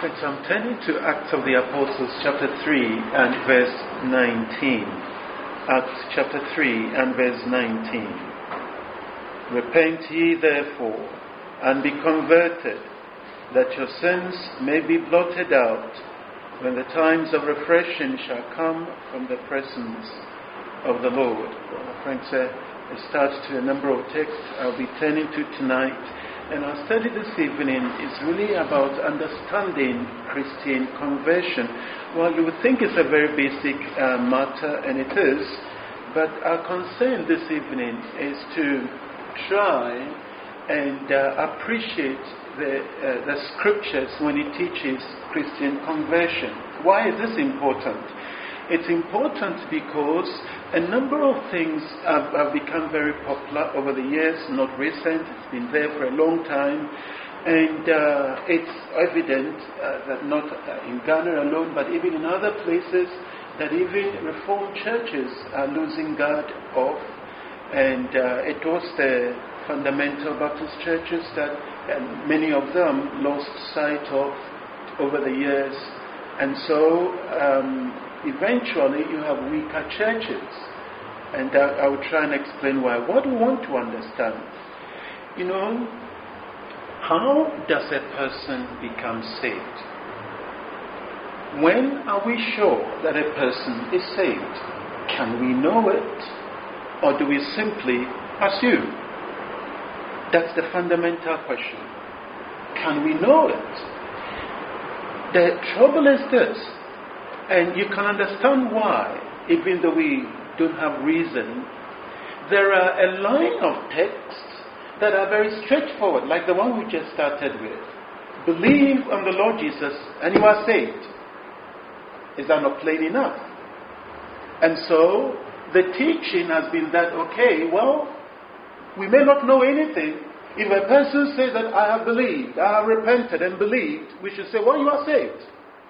So I'm turning to Acts of the Apostles chapter 3 and verse 19. Acts chapter 3 and verse 19. Repent ye therefore, and be converted, that your sins may be blotted out, when the times of refreshing shall come from the presence of the Lord. Well, friends, it starts to a number of texts I'll be turning to tonight. And our study this evening is really about understanding Christian conversion. Well, you would think it's a very basic matter, and it is, but our concern this evening is to try and appreciate the scriptures when it teaches Christian conversion. Why is this important? It's important because a number of things have become very popular over the years, not recent. It's been there for a long time. And it's evident that not in Ghana alone, but even in other places, that even Reformed churches are losing guard of. And it was the fundamental Baptist churches that many of them lost sight of over the years. And so eventually you have weaker churches. And I will try and explain why. What do we want to understand? You know, how does a person become saved? When are we sure that a person is saved? Can we know it? Or do we simply assume? That's the fundamental question. Can we know it? The trouble is this, and you can understand why, even though we don't have reason. There are a line of texts that are very straightforward, like the one we just started with. Believe on the Lord Jesus and you are saved. Is that not plain enough? And so the teaching has been that, okay, well, we may not know anything. If a person says that I have believed, I have repented and believed, we should say, well, you are saved.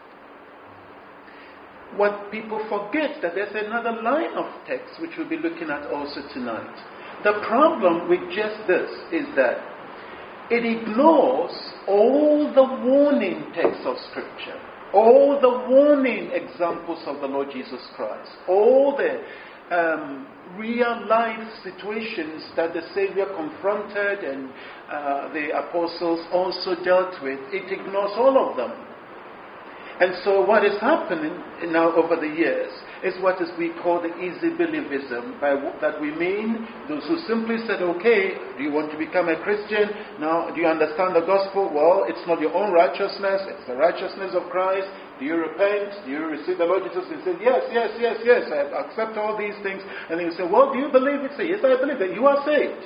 What people forget that there's another line of text which we'll be looking at also tonight. The problem with just this is that it ignores all the warning texts of Scripture, all the warning examples of the Lord Jesus Christ, all the real life situations that the Savior confronted and the apostles also dealt with. It ignores all of them. And so what is happening now over the years is what is we call the easy believism. By that we mean those who simply said, okay, do you want to become a Christian? Now, do you understand the gospel? Well, it's not your own righteousness, it's the righteousness of Christ. Do you repent? Do you receive the Lord Jesus? And say, yes, I accept all these things. And then you say, well, do you believe it? Say, yes, I believe that you are saved.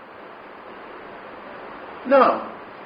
Now,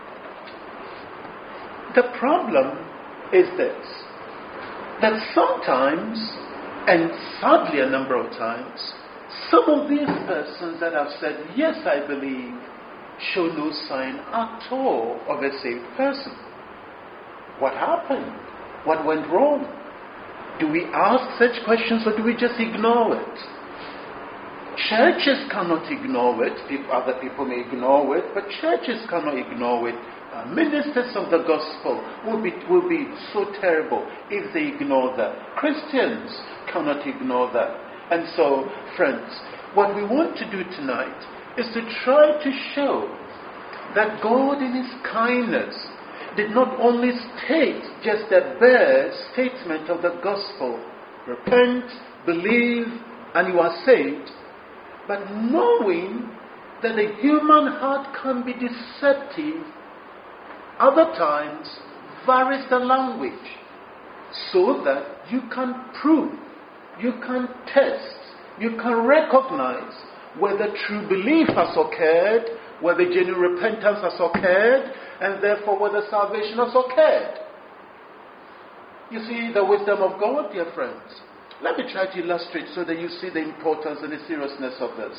the problem is this, that sometimes, and sadly a number of times, some of these persons that have said, yes, I believe, show no sign at all of a saved person. What happened? What went wrong? Do we ask such questions or do we just ignore it? Churches cannot ignore it. Other people may ignore it, but churches cannot ignore it. Ministers of the gospel will be so terrible if they ignore that. Christians cannot ignore that. And so, friends, what we want to do tonight is to try to show that God in His kindness did not only state just a bare statement of the gospel, repent, believe, and you are saved, but knowing that the human heart can be deceptive, other times varies the language, so that you can prove, you can test, you can recognize whether true belief has occurred, whether genuine repentance has occurred, and therefore whether salvation has occurred. You see the wisdom of God, dear friends. Let me try to illustrate so that you see the importance and the seriousness of this.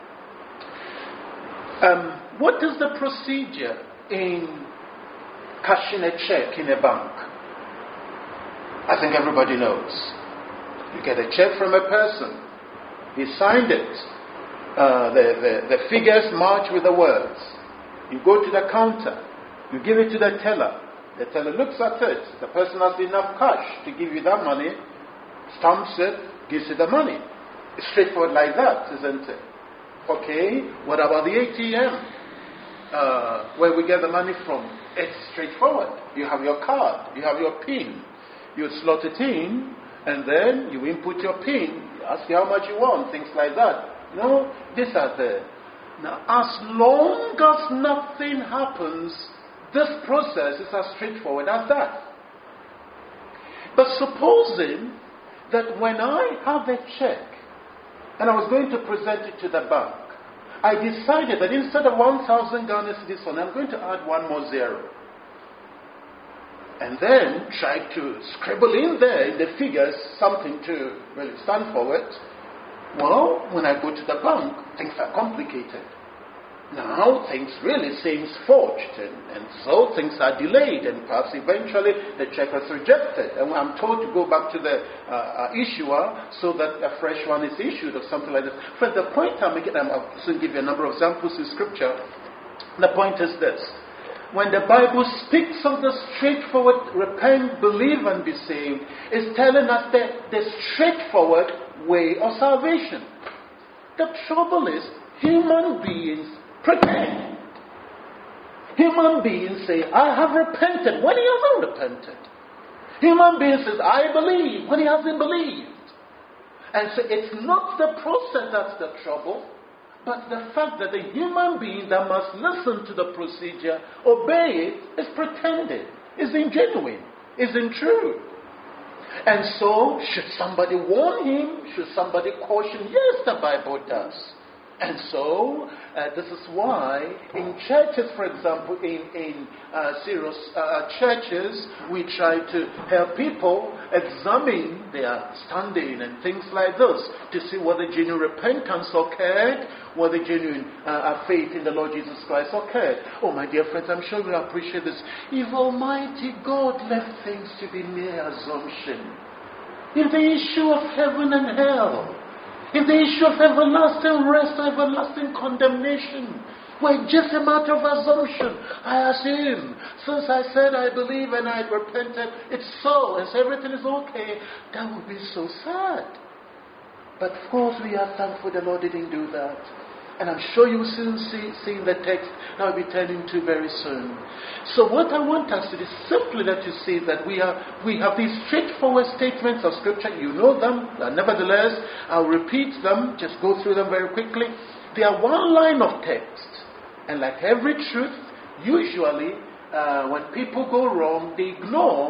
What is the procedure in cashing a check in a bank? I think everybody knows. You get a check from a person. He signed it. The figures match with the words. You go to the counter. You give it to the teller. The teller looks at it. The person has enough cash to give you that money, stamps it, gives you the money. It's straightforward like that, isn't it? Okay, what about the ATM? Where we get the money from? It's straightforward. You have your card, you have your PIN. You slot it in, and then you input your PIN. You ask you how much you want, things like that. No, these are there. Now, as long as nothing happens, this process is as straightforward as that. But supposing that when I have a check, and I was going to present it to the bank, I decided that instead of 1,000 Ghana cedis on, I'm going to add one more zero. And then try to scribble in there in the figures something to really stand for it. Well, when I go to the bank, things are complicated. Now things really seems forged, and so things are delayed, and perhaps eventually the check is rejected, and I'm told to go back to the issuer so that a fresh one is issued or something like this. But the point I'm making, I'll soon give you a number of examples in Scripture. The point is this: when the Bible speaks of the straightforward repent, believe, and be saved, it's telling us the straightforward way of salvation. The trouble is, human beings pretend. Human beings say, I have repented, when he hasn't repented. Human beings says, I believe, when he hasn't believed. And so it's not the process that's the trouble, but the fact that the human being that must listen to the procedure, obey it, is pretended, is ingenuine, isn't true. And so, should somebody warn him? Should somebody caution? Yes, the Bible does. And so, this is why in churches, for example, in serious churches, we try to help people examine their standing and things like this to see whether genuine repentance occurred, whether genuine faith in the Lord Jesus Christ occurred. Oh, my dear friends, I'm sure you appreciate this. If Almighty God left things to be mere assumption, in the issue of heaven and hell, in the issue of everlasting rest, everlasting condemnation, well, just a matter of assumption. I assume, since I said I believe and I repented, it's so, and so everything is okay, that would be so sad. But of course we are thankful the Lord didn't do that. And I'm sure you will soon see the text I'll be turning to very soon. So what I want us to do is simply that you see that we have these straightforward statements of Scripture. You know them. Nevertheless, I'll repeat them. Just go through them very quickly. They are one line of text. And like every truth, usually when people go wrong, they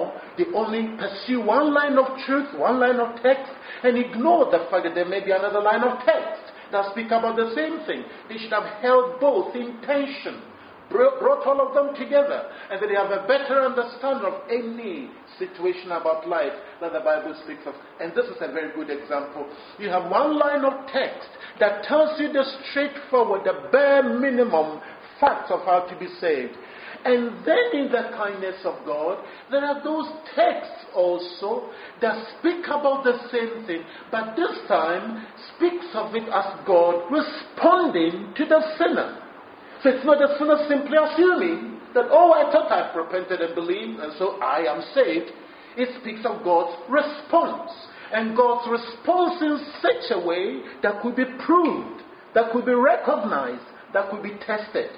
only pursue one line of truth, one line of text, and ignore the fact that there may be another line of text that speak about the same thing. They should have held both in tension, brought all of them together, and that they have a better understanding of any situation about life that the Bible speaks of. And this is a very good example. You have one line of text that tells you the straightforward, the bare minimum facts of how to be saved. And then in the kindness of God, there are those texts also that speak about the same thing, but this time speaks of it as God responding to the sinner. So it's not the sinner simply assuming that, oh, I thought I've repented and believed, and so I am saved. It speaks of God's response. And God's response in such a way that could be proved, that could be recognized, that could be tested.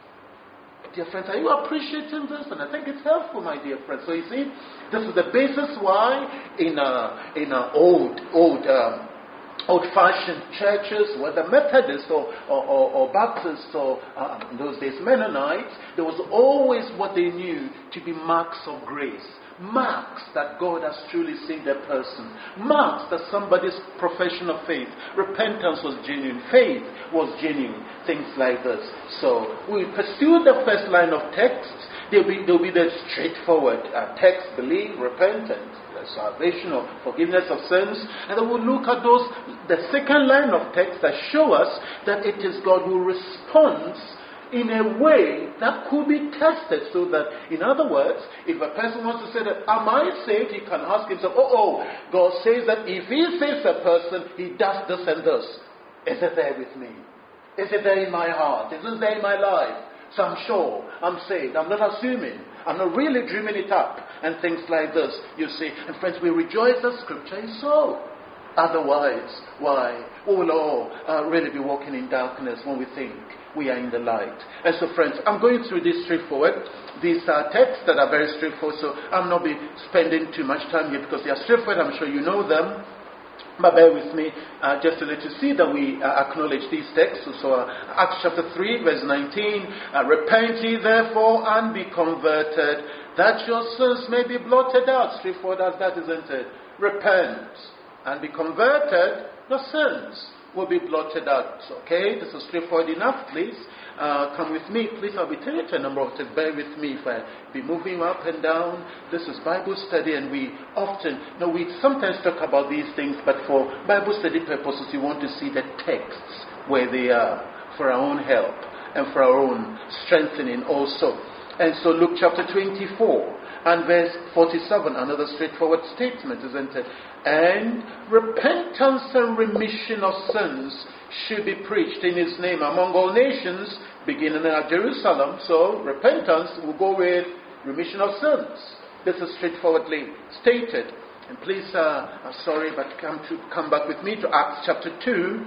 Dear friends, are you appreciating this? And I think it's helpful, my dear friends. So you see, this is the basis why in old-fashioned churches, whether Methodist or Baptist or in those days Mennonites, there was always what they knew to be marks of grace. Marks that God has truly saved a person. Marks that somebody's profession of faith, repentance was genuine, faith was genuine, things like this. So we pursue the first line of text. There'll be the straightforward text, believe, repentance, salvation or forgiveness of sins, and then we'll look at the second line of text that show us that it is God who responds in a way that could be tested, so that, in other words, if a person wants to say that, am I saved? He can ask himself, God says that if he saves a person, he does this and this. Is it there with me? Is it there in my heart? Is it there in my life? So I'm sure I'm saved. I'm not assuming. I'm not really dreaming it up, and things like this, you see. And friends, we rejoice that Scripture is so. Otherwise, why? We will all really be walking in darkness when we think we are in the light. And so, friends, I'm going through this straightforward. These are texts that are very straightforward, so I'm not be spending too much time here because they are straightforward. I'm sure you know them. But bear with me just to let you see that we acknowledge these texts. So Acts chapter 3, verse 19, repent ye therefore and be converted, that your sins may be blotted out. Straightforward as that, isn't it? Repent and be converted, your sins will be blotted out. Okay, this is straightforward enough, please. Come with me, please. I'll be telling you a number of things. Bear with me if I be moving up and down. This is Bible study, and we sometimes talk about these things, but for Bible study purposes, we want to see the texts where they are for our own help and for our own strengthening also. And so Luke chapter 24 and verse 47, another straightforward statement, isn't it? And repentance and remission of sins should be preached in his name among all nations, beginning at Jerusalem. So repentance will go with remission of sins. This is straightforwardly stated. And please, I'm sorry, but come back with me to Acts chapter 2.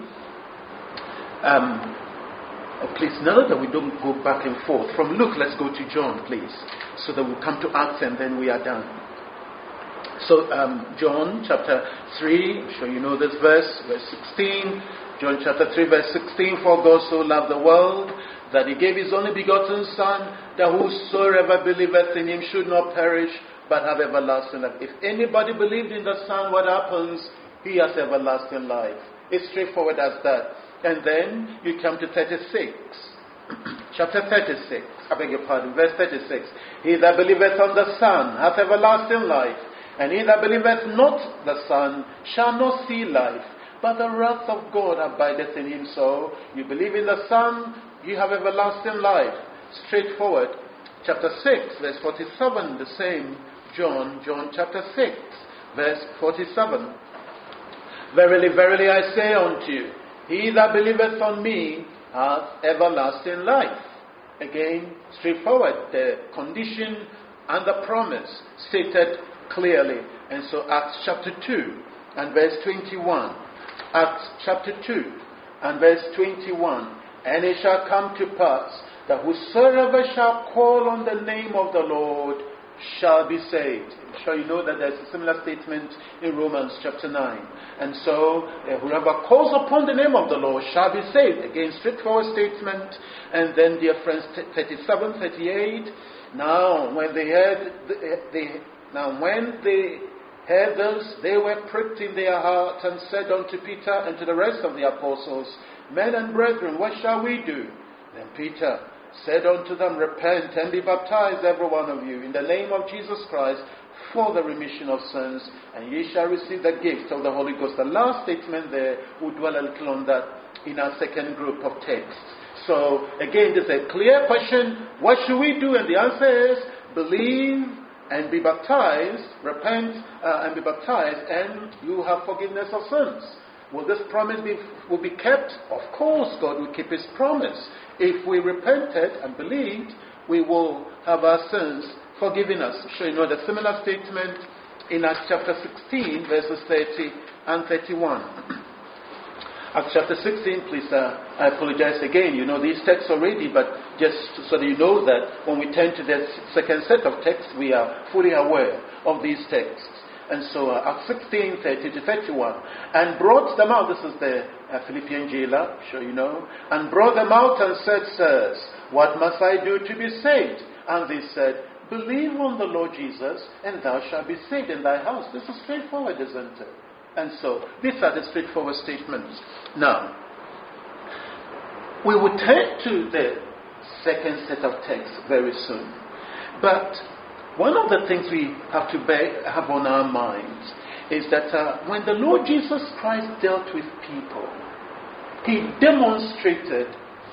Please, now that we don't go back and forth from Luke, let's go to John, please, so that we'll come to Acts and then we are done. So, John chapter 3, I'm sure you know this verse 16. John chapter 3, verse 16, for God so loved the world that he gave his only begotten Son, that whosoever believeth in him should not perish, but have everlasting life. If anybody believed in the Son, what happens? He has everlasting life. It's straightforward as that. And then you come to 36. Chapter 36. I beg your pardon. Verse 36. He that believeth on the Son hath everlasting life. And he that believeth not the Son shall not see life, but the wrath of God abideth in him. So, you believe in the Son, you have everlasting life. Straightforward. Chapter 6, verse 47, the same John chapter 6, verse 47. Verily, verily, I say unto you, he that believeth on me hath everlasting life. Again, straightforward, the condition and the promise stated clearly. And so Acts chapter 2 and verse 21. Acts chapter 2 and verse 21. And it shall come to pass that whosoever shall call on the name of the Lord shall be saved. I'm sure you know that there's a similar statement in Romans chapter 9. And so, whoever calls upon the name of the Lord shall be saved. Again, straightforward statement. And then, dear friends, 37, 38. Now, when they heard this, they were pricked in their heart and said unto Peter and to the rest of the apostles, Men and brethren, what shall we do? Then Peter said unto them, Repent and be baptized, every one of you, in the name of Jesus Christ, for the remission of sins, and ye shall receive the gift of the Holy Ghost. The last statement there, we'll dwell a little on that in our second group of texts. So, again, there's a clear question, what should we do? And the answer is, believe and be baptized, repent and be baptized, and you have forgiveness of sins. Will this promise will be kept? Of course, God will keep his promise. If we repented and believed, we will have our sins forgiven us. So you know the similar statement in Acts chapter 16, verses 30 and 31. Acts chapter 16, please, I apologize again. You know these texts already, but just so that you know that when we turn to the second set of texts, we are fully aware of these texts. And so Acts 16, 30 to 31. And brought them out, this is the Philippian jailer, I'm sure you know, and brought them out and said, Sirs, what must I do to be saved? And they said, Believe on the Lord Jesus, and thou shalt be saved in thy house. This is straightforward, isn't it? And so, these are the straightforward statements. Now, we will turn to the second set of texts very soon. But one of the things we have to have on our minds is that when the Lord Jesus Christ dealt with people, he demonstrated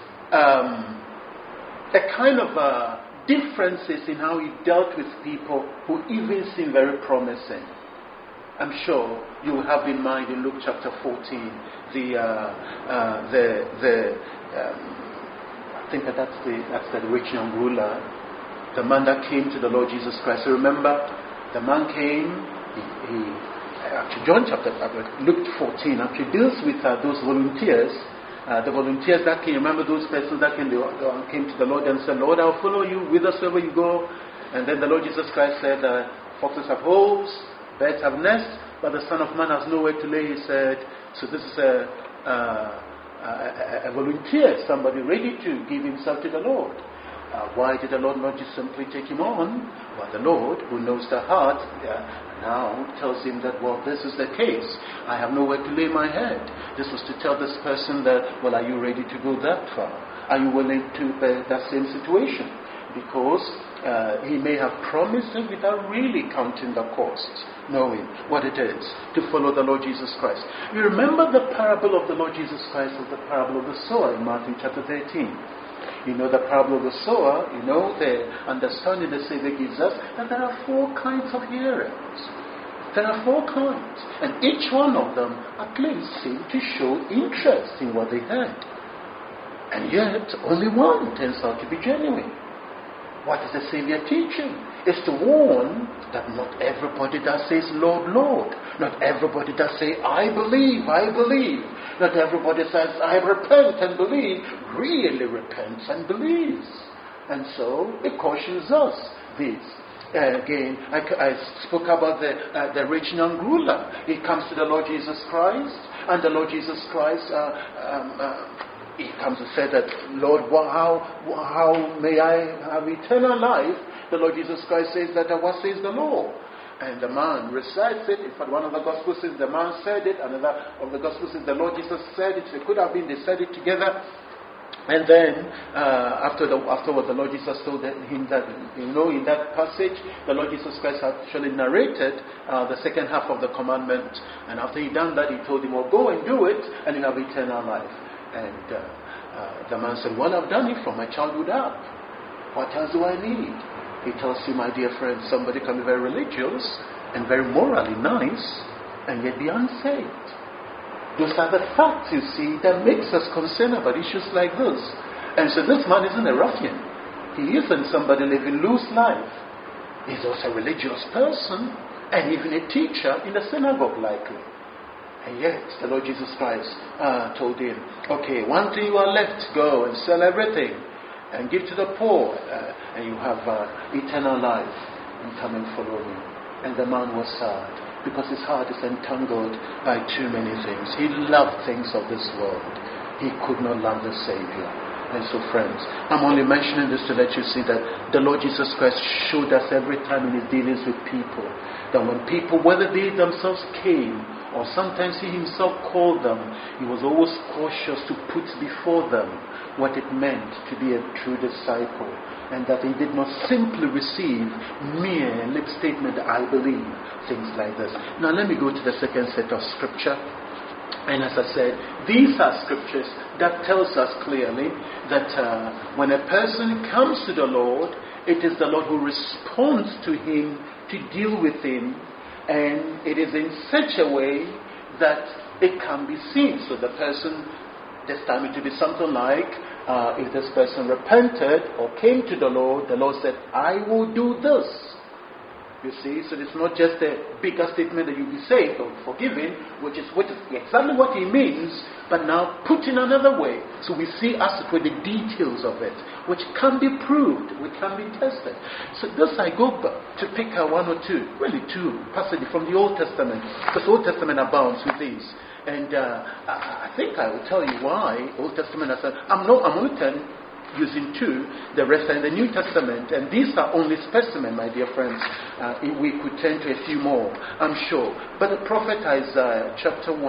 a kind of differences in how he dealt with people who even seem very promising. I'm sure you will have in mind in Luke chapter 14 I think that's the rich young ruler. the man that came to the Lord Jesus Christ. So remember, the man came, actually John chapter, Luke 14, actually deals with those volunteers. The volunteers that came, remember those persons that came to the Lord and said, Lord, I'll follow you whithersoever you go. And then the Lord Jesus Christ said, foxes have holes, birds have nests, but the Son of Man has nowhere to lay his head. So this is a volunteer, somebody ready to give himself to the Lord. Why did the Lord not just simply take him on? Well, the Lord, who knows the heart, now tells him that, well, this is the case. I have nowhere to lay my head. This was to tell this person that, well, are you ready to go that far? Are you willing to bear that same situation? Because he may have promised it without really counting the costs, knowing what it is to follow the Lord Jesus Christ. You remember the parable of the Lord Jesus Christ as the parable of the sower in Matthew chapter 13. You know the parable of the sower, you know the understanding the Savior gives us, that there are 4 kinds of hearers. There are 4 kinds. And each one of them at least seemed to show interest in what they heard. And yet, only one turns out to be genuine. What is the Savior teaching? It's to warn that not everybody that says, Lord, Lord. Not everybody that say, I believe, I believe. Not everybody says, I repent and believe, really repents and believes. And so, it cautions us this. Again, I spoke about the rich young ruler. He comes to the Lord Jesus Christ, and the Lord Jesus Christ he comes and said that, Lord, how may I have eternal life? The Lord Jesus Christ says that, what says the law? And the man recites it. In fact, one of the Gospels says the man said it. Another of the Gospels says the Lord Jesus said it. It could have been they said it together. And then, afterward, the Lord Jesus told him that, in that passage, the Lord Jesus Christ actually narrated the second half of the commandment. And after he done that, he told him, well, go and do it, and you have eternal life. And the man said, well, I've done it from my childhood up. What else do I need? He tells you, my dear friend, somebody can be very religious and very morally nice and yet be unsaved. Those are the facts, you see, that makes us concerned about issues like this. And so this man isn't a ruffian. He isn't somebody living loose life. He's also a religious person and even a teacher in a synagogue likely. And yet, the Lord Jesus Christ told him, okay, one thing you are left, go and sell everything and give to the poor, and you have eternal life, and come and follow me. And the man was sad, because his heart is entangled by too many things. He loved things of this world. He could not love the Savior. And so, friends, I'm only mentioning this to let you see that the Lord Jesus Christ showed us every time in his dealings with people, that when people, whether they themselves came, or sometimes he himself called them, he was always cautious to put before them what it meant to be a true disciple. And that he did not simply receive mere lip statement, I believe, things like this. Now let me go to the second set of scripture. And as I said, these are scriptures that tells us clearly that when a person comes to the Lord, it is the Lord who responds to him to deal with him. And it is in such a way that it can be seen. So the person, this time it will be something like, if this person repented or came to the Lord said, I will do this. You see, so it's not just a bigger statement that you'll be saved or forgiven, which is exactly what he means, but now put in another way. So we see us with the details of it, which can be proved, which can be tested. So this I go back to pick one or two, really 2 passages from the Old Testament, because the Old Testament abounds with these. And I think I will tell you why Old Testament has I'm only using 2, the rest are in the New Testament, and these are only specimen, my dear friends. We could turn to a few more, I'm sure. But the prophet Isaiah, chapter 1.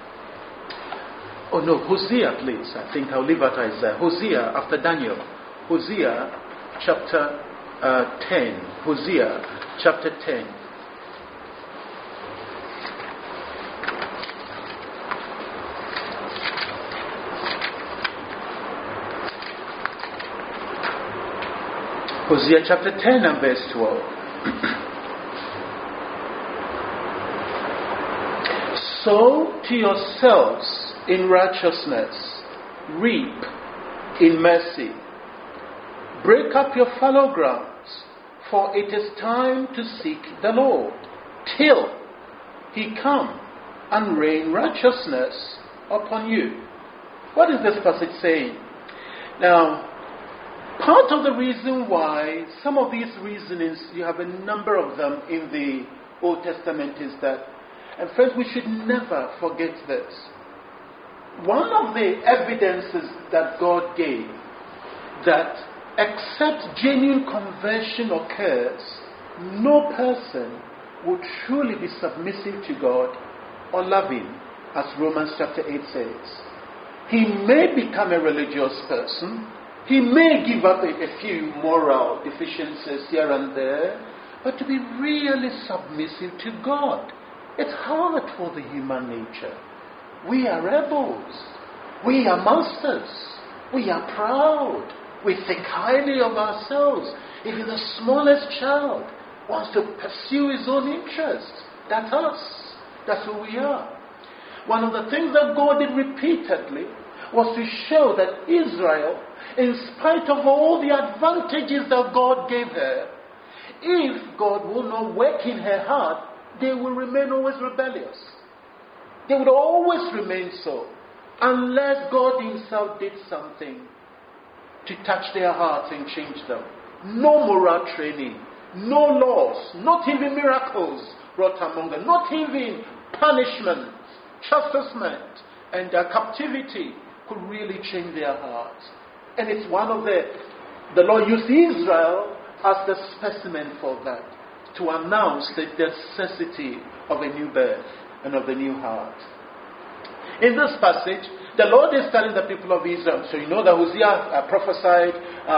Oh no, Hosea, please. I think I'll leave at Isaiah. Hosea, after Daniel. Hosea, chapter 10. Hosea, chapter 10. Hosea chapter 10 and verse 12. Sow to yourselves in righteousness, reap in mercy. Break up your fallow grounds For it is time to seek the Lord, till he come and rain righteousness upon you. What is this passage saying? Now, part of the reason why some of these reasonings, you have a number of them in the Old Testament, is that, and friends, we should never forget this. One of the evidences that God gave that except genuine conversion occurs, no person will truly be submissive to God or love him, as Romans chapter 8 says. He may become a religious person, he may give up a few moral deficiencies here and there, but to be really submissive to God, it's hard for the human nature. We are rebels, we are monsters, we are proud, we think highly of ourselves. Even the smallest child wants to pursue his own interests. That's us. That's who we are. One of the things that God did repeatedly was to show that Israel, in spite of all the advantages that God gave her, if God will not work in her heart, they will remain always rebellious. They would always remain so, unless God himself did something to touch their hearts and change them. No moral training, no laws, not even miracles wrought among them, not even punishment, chastisement, and captivity could really change their hearts. And it's one of the Lord used Israel as the specimen for that, to announce the necessity of a new birth and of the new heart. In this passage, the Lord is telling the people of Israel, so you know that Hosea prophesied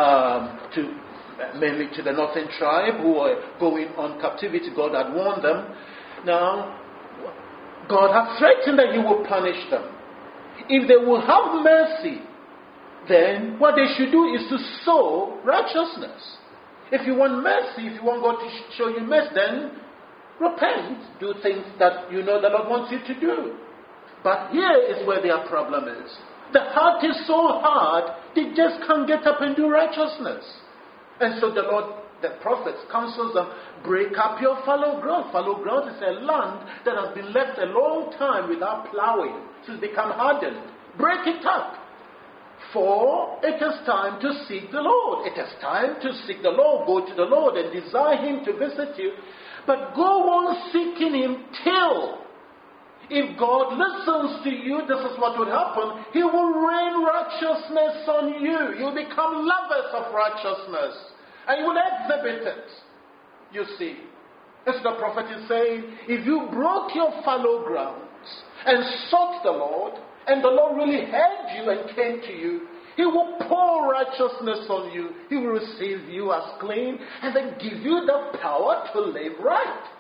mainly to the northern tribe who were going on captivity. God had warned them. Now, God had threatened that he will punish them. If they will have mercy, then what they should do is to sow righteousness. If you want mercy, if you want God to show you mercy, then repent. Do things that you know the Lord wants you to do. But here is where their problem is. The heart is so hard, they just can't get up and do righteousness. And so the Lord, the prophets, counsels them, break up your fallow ground. Fallow ground is a land that has been left a long time without plowing. So it's become hardened. Break it up. For it is time to seek the Lord. It is time to seek the Lord. Go to the Lord and desire him to visit you. But go on seeking him till, if God listens to you, this is what will happen. He will rain righteousness on you. You'll become lovers of righteousness. And you will exhibit it. You see. As the prophet is saying, if you broke your fallow grounds and sought the Lord, and the Lord really heard you and came to you, he will pour righteousness on you. He will receive you as clean and then give you the power to live right.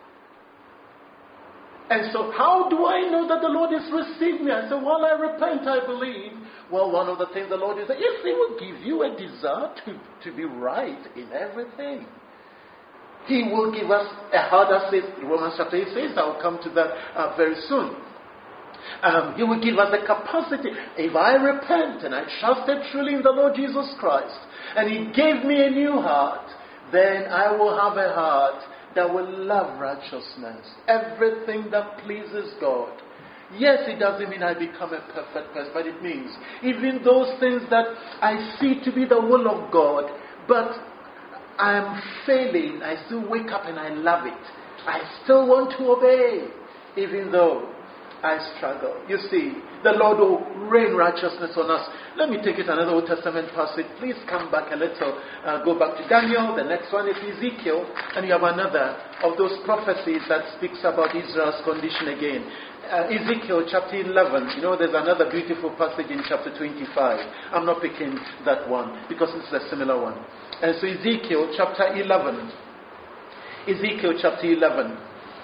And so how do I know that the Lord has received me? I said, well, I repent, I believe. Well, one of the things the Lord is, if he will give you a desire to be right in everything, he will give us a heart, as Romans chapter 8 says. I will come to that very soon. He will give us the capacity. If I repent and I trusted truly in the Lord Jesus Christ, and he gave me a new heart, then I will have a heart that will love righteousness, everything that pleases God. Yes, it doesn't mean I become a perfect person, but it means even those things that I see to be the will of God, but I am failing, I still wake up and I love it. I still want to obey, even though I struggle. You see, the Lord will rain righteousness on us. Let me take it another Old Testament passage. Please come back a little. Go back to Daniel. The next one is Ezekiel. And you have another of those prophecies that speaks about Israel's condition again. Ezekiel chapter 11. You know, there's another beautiful passage in chapter 25. I'm not picking that one because it's a similar one. And so Ezekiel chapter 11. Ezekiel chapter 11.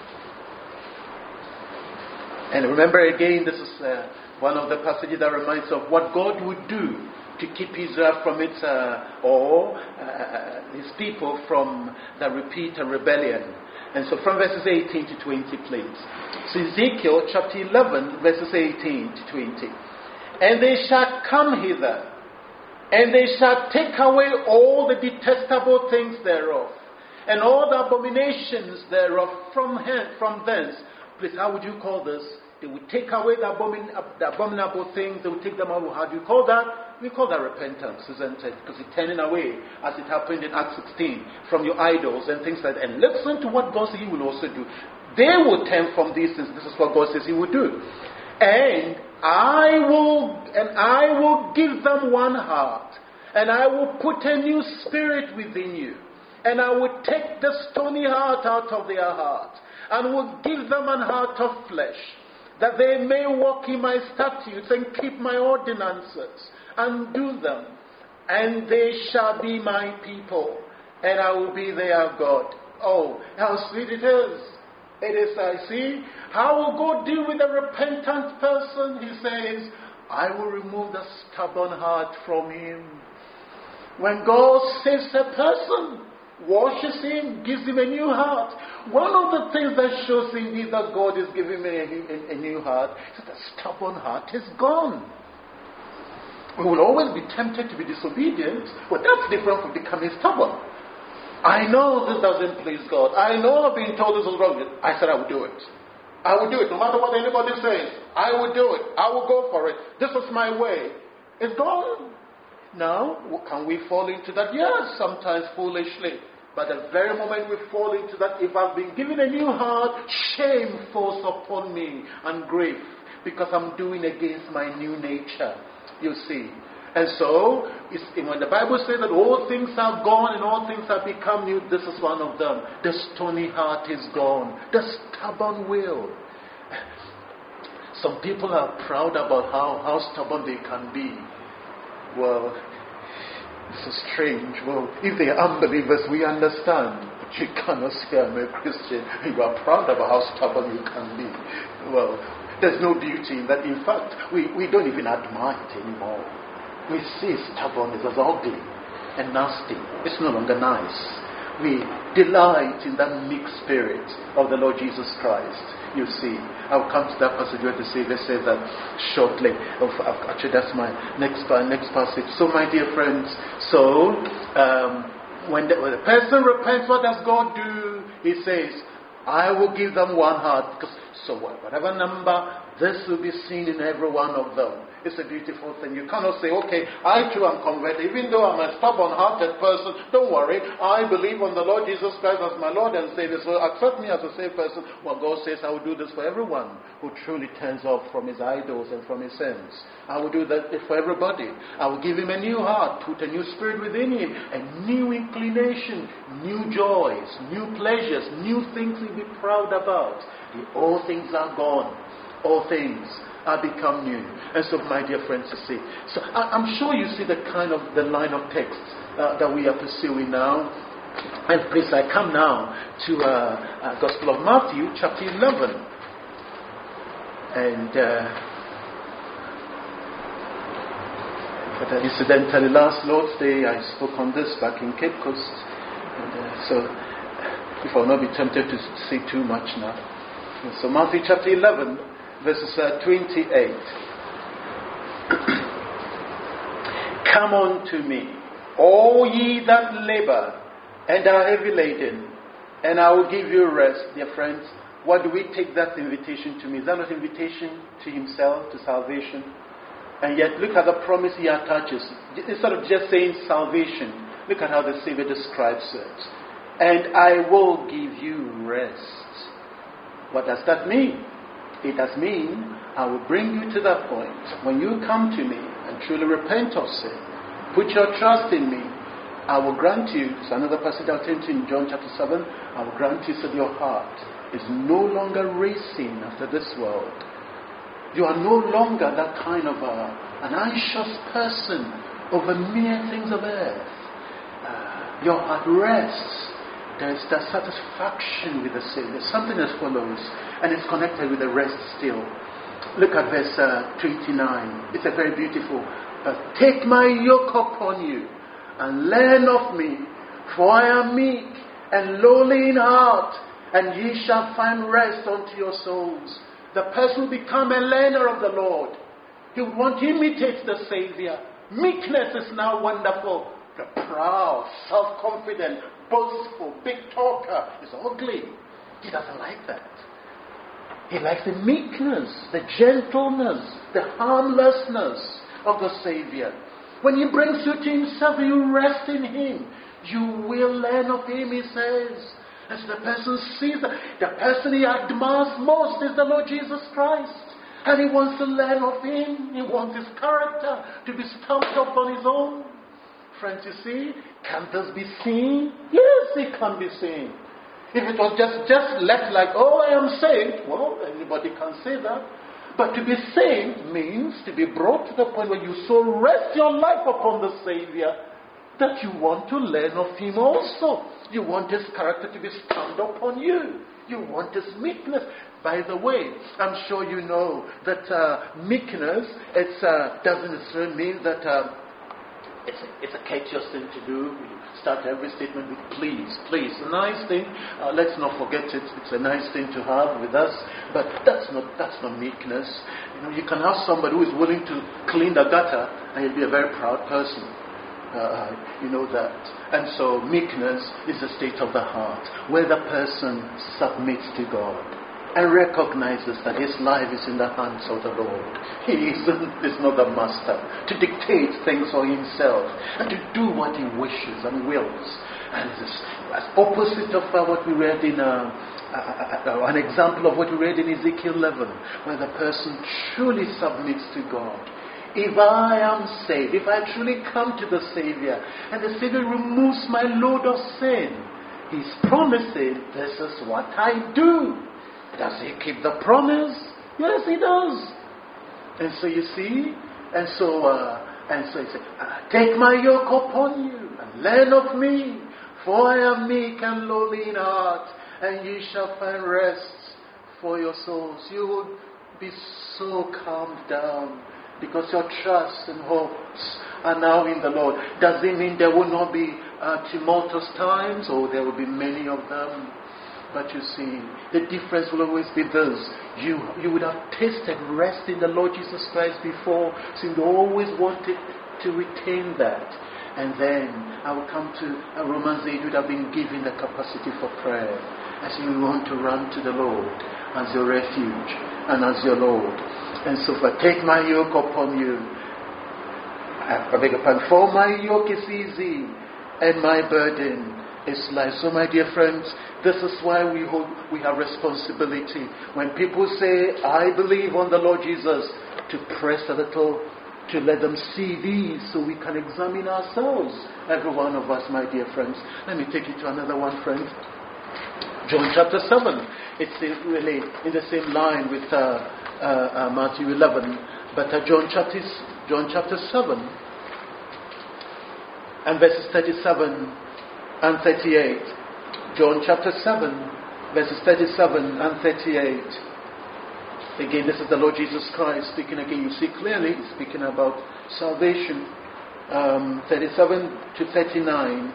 And remember again, this is one of the passages that reminds of what God would do to keep Israel from its, his people from the repeat and rebellion. And so from verses 18 to 20, please. So Ezekiel chapter 11, verses 18 to 20. And they shall come hither, and they shall take away all the detestable things thereof, and all the abominations thereof from thence. Please, how would you call this? They would take away the abominable things. They would take them away. How do you call that? We call that repentance, isn't it? Because you're turning away, as it happened in Acts 16, from your idols and things like that. And listen to what God says He will also do. They will turn from these things. This is what God says He will do. And I will give them one heart, and I will put a new spirit within you, and I will take the stony heart out of their heart, and will give them an heart of flesh, that they may walk in my statutes and keep my ordinances and do them, and they shall be my people, and I will be their God. Oh, how sweet it is. It is, I see. How will God deal with a repentant person? He says, I will remove the stubborn heart from him. When God saves a person, washes him, gives him a new heart, one of the things that shows indeed that God is giving me a new heart is that the stubborn heart is gone. We will always be tempted to be disobedient, but that's different from becoming stubborn. I know this doesn't please God. I know I've been told this is wrong. I said I would do it. I will do it. No matter what anybody says, I will do it. I will go for it. This is my way. It's gone. Now, can we fall into that? Yes, sometimes foolishly. But the very moment we fall into that, if I've been given a new heart, shame falls upon me and grief, because I'm doing against my new nature. You see. And so, when the Bible says that all things are gone and all things have become new, this is one of them. The stony heart is gone. The stubborn will. Some people are proud about how stubborn they can be. Well, this is strange. Well, if they are unbelievers, we understand. But you cannot say I'm a Christian. You are proud about how stubborn you can be. Well, there's no beauty in that. In fact, we don't even admire it anymore. We see stubbornness as ugly and nasty. It's no longer nice. We delight in that meek spirit of the Lord Jesus Christ. You see, I'll come to that passage where the Savior says that shortly. Actually, that's my next passage. So, my dear friends, when the person repents, what does God do? He says, I will give them one heart. Because whatever number, this will be seen in every one of them. It's a beautiful thing. You cannot say, okay, I too am converted. Even though I'm a stubborn-hearted person, don't worry. I believe on the Lord Jesus Christ as my Lord and Savior. So accept me as a saved person. Well, God says I will do this for everyone who truly turns off from his idols and from his sins. I will do that for everybody. I will give him a new heart, put a new spirit within him, a new inclination, new joys, new pleasures, new things he'll be proud about. All things are gone. All things are become new. And so, my dear friends, you see. So, I'm sure you see the line of text that we are pursuing now. And please, I come now to Gospel of Matthew, chapter 11. And but incidentally, last Lord's Day, I spoke on this back in Cape Coast. And so, if I'll not be tempted to say too much now. And so, Matthew chapter 11, verses 28. Come unto me, all ye that labor and are heavy laden, and I will give you rest. Dear friends, what do we take that invitation to me? Is that not invitation to himself, to salvation? And yet, look at the promise he attaches. Instead of just saying salvation, look at how the Savior describes it. And I will give you rest. What does that mean? It does mean I will bring you to that point when you come to me and truly repent of sin, put your trust in me. I will grant you, it's another passage I'll turn to in John chapter 7, I will grant you that your heart is no longer racing after this world. You are no longer that kind of an anxious person over mere things of earth. You're at rest. There's that satisfaction with the sin. There's something that follows, and it's connected with the rest still. Look at verse 29. It's a very beautiful. Take my yoke upon you, and learn of me, for I am meek and lowly in heart, and ye shall find rest unto your souls. The person will become a learner of the Lord. He would want to imitate the Savior. Meekness is now wonderful. The proud, self-confident, boastful, big talker, is ugly. He doesn't like that. He likes the meekness, the gentleness, the harmlessness of the Savior. When He brings you to Himself, you rest in Him. You will learn of Him, He says. As the person sees that, the person he admires most is the Lord Jesus Christ. And he wants to learn of Him. He wants His character to be stamped up on His own. Friends, you see, can this be seen? Yes, it can be seen. If it was just left like, oh, I am saved, well, anybody can say that. But to be saved means to be brought to the point where you so rest your life upon the Savior that you want to learn of Him also. You want His character to be stamped upon you. You want His meekness. By the way, I'm sure you know that meekness doesn't necessarily mean that it's a courteous thing to do. You start every statement with please, please. A nice thing. Let's not forget it. It's a nice thing to have with us. But that's not meekness. You can have somebody who is willing to clean the gutter, and he'll be a very proud person. You know that. And so meekness is a state of the heart where the person submits to God and recognizes that his life is in the hands of the Lord. He is not the master to dictate things for himself and to do what he wishes and wills. And this is as opposite of what we read in an example of what we read in Ezekiel 11, where the person truly submits to God. If I am saved, if I truly come to the Savior, and the Savior removes my load of sin, He's promising, this is what I do. Does He keep the promise? Yes, He does. And so you see, and so He said, take my yoke upon you, and learn of me, for I am meek and lowly in heart, and ye shall find rest for your souls. You will be so calmed down, because your trust and hopes are now in the Lord. Does it mean there will not be tumultuous times? Or there will be many of them. But you see, the difference will always be this. You would have tasted rest in the Lord Jesus Christ before, so you always wanted to retain that. And then I will come to Romans 8, you would have been given the capacity for prayer, as you want to run to the Lord as your refuge and as your Lord. And so take my yoke upon you. I beg your pardon. For my yoke is easy and my burden is light. So my dear friends, this is why we have responsibility. When people say, I believe on the Lord Jesus, to press a little, to let them see these so we can examine ourselves. Every one of us, my dear friends. Let me take you to another one, friends. John chapter 7. It's really in the same line with Matthew 11, but John chapter 7 and verses 37 and 38. John chapter 7 verses 37 and 38. Again, this is the Lord Jesus Christ speaking again. You see clearly, he's speaking about salvation. 37 to 39.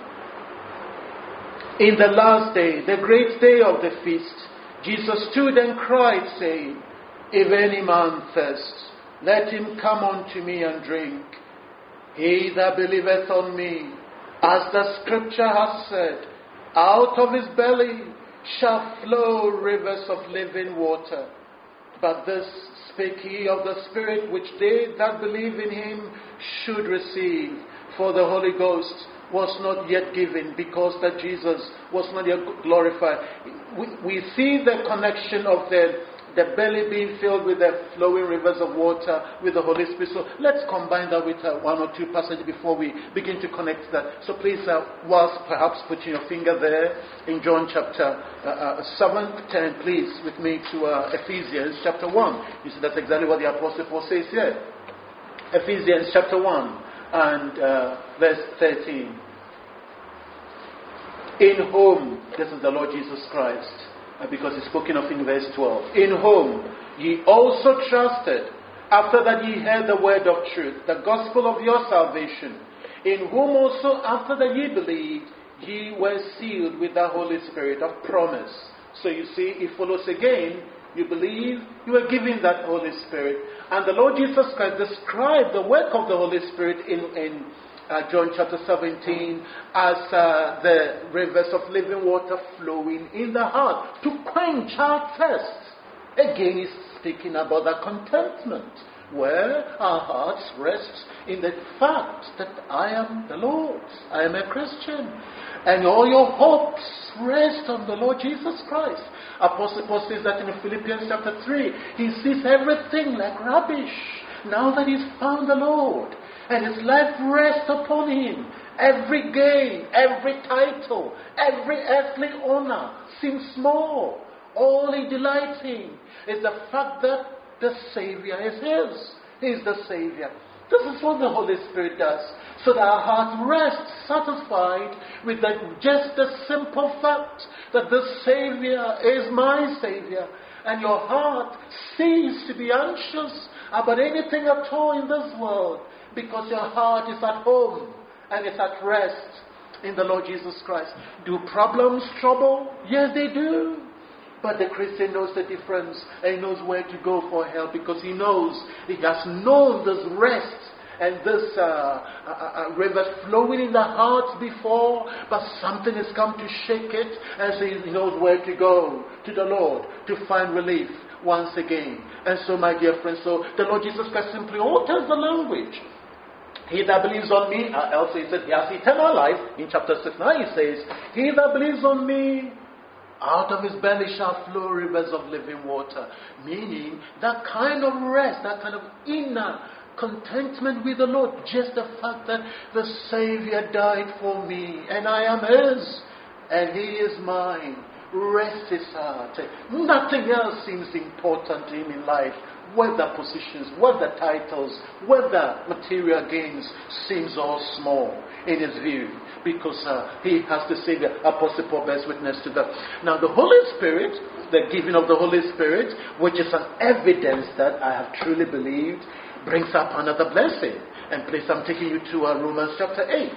In the last day, the great day of the feast, Jesus stood and cried, saying, if any man thirst, let him come unto me and drink. He that believeth on me, as the scripture has said, out of his belly shall flow rivers of living water. But this spake he of the Spirit, which they that believe in him should receive. For the Holy Ghost was not yet given, because that Jesus was not yet glorified. We see the connection of the belly being filled with the flowing rivers of water with the Holy Spirit. So let's combine that with one or two passages before we begin to connect that. So please, whilst perhaps putting your finger there in John chapter 7, turn please with me to Ephesians chapter 1. You see, that's exactly what the Apostle Paul says here. Ephesians chapter 1 and verse 13. In whom, this is the Lord Jesus Christ, because he's spoken of in verse 12. In whom ye also trusted, after that ye heard the word of truth, the gospel of your salvation. In whom also, after that ye believed, ye were sealed with the Holy Spirit of promise. So you see, it follows again. You believe, you are given that Holy Spirit. And the Lord Jesus Christ described the work of the Holy Spirit in John chapter 17, as the rivers of living water flowing in the heart to quench our thirst. Again, he's speaking about the contentment, where our hearts rest in the fact that I am the Lord, I am a Christian, and all your hopes rest on the Lord Jesus Christ. Apostle Paul says that in Philippians chapter 3, he sees everything like rubbish now that he's found the Lord, and his life rests upon him. Every gain, every title, every earthly honor seems small. All he delights in is the fact that the Savior is his. He is the Savior. This is what the Holy Spirit does, so that our heart rests satisfied with just the simple fact that the Savior is my Savior. And your heart ceases to be anxious about anything at all in this world, because your heart is at home and it's at rest in the Lord Jesus Christ. Do problems trouble? Yes, they do. But the Christian knows the difference, and he knows where to go for help, because he knows, he has known this rest and this river flowing in the heart before, but something has come to shake it, and so he knows where to go to the Lord to find relief once again. And so, my dear friends, so the Lord Jesus Christ simply alters the language. He that believes on me, also he said, he has eternal life. In chapter 6, 9 he says, he that believes on me, out of his belly shall flow rivers of living water. Meaning, that kind of rest, that kind of inner contentment with the Lord. Just the fact that the Savior died for me, and I am his, and he is mine. Rest his heart. Nothing else seems important to him in life. Whether positions, whether titles, whether material gains, seems all small in his view, because he has the Savior. Apostle Paul bears witness to that. Now the Holy Spirit, the giving of the Holy Spirit, which is an evidence that I have truly believed, brings up another blessing. And please, I'm taking you to Romans chapter 8.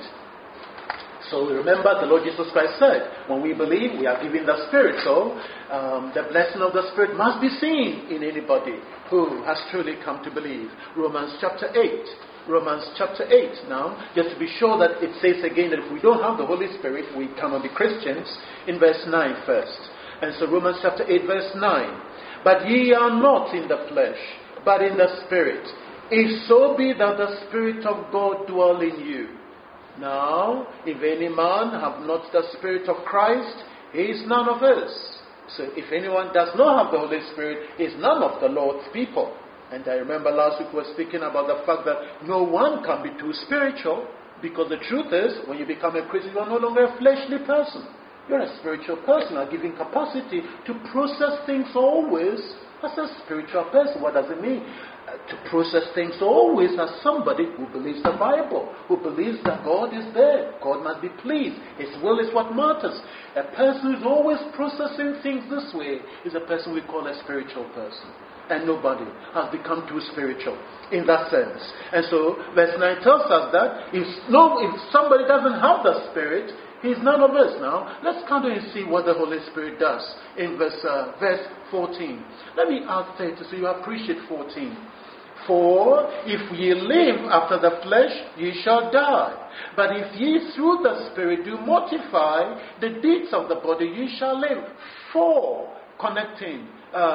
So remember, the Lord Jesus Christ said, when we believe, we are given the Spirit. So the blessing of the Spirit must be seen in anybody who has truly come to believe. Romans chapter 8. Romans chapter 8. Now, just to be sure that it says again that if we don't have the Holy Spirit, we cannot be Christians, in verse 9 first. And so Romans chapter 8 verse 9. But ye are not in the flesh, but in the Spirit, if so be that the Spirit of God dwell in you. Now, if any man have not the Spirit of Christ, he is none of us. So if anyone does not have the Holy Spirit, he is none of the Lord's people. And I remember last week we were speaking about the fact that no one can be too spiritual, because the truth is, when you become a Christian, you are no longer a fleshly person. You're a spiritual person, a given capacity to process things always as a spiritual person. What does it mean? To process things always as somebody who believes the Bible, who believes that God is there. God must be pleased. His will is what matters. A person who is always processing things this way is a person we call a spiritual person. And nobody has become too spiritual in that sense. And so verse 9 tells us that if somebody doesn't have the Spirit, he's none of us. Now, let's come and see what the Holy Spirit does in verse 14. Let me add 30 so you appreciate 14. For if ye live after the flesh, ye shall die. But if ye through the Spirit do mortify the deeds of the body, ye shall live. For, connecting